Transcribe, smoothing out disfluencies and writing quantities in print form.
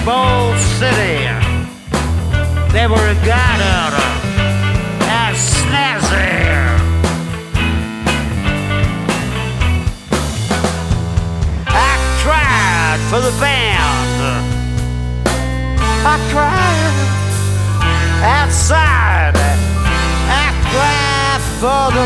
Bowl City. They were regarded as snazzy. I cried for the band. I cried outside. I cried for the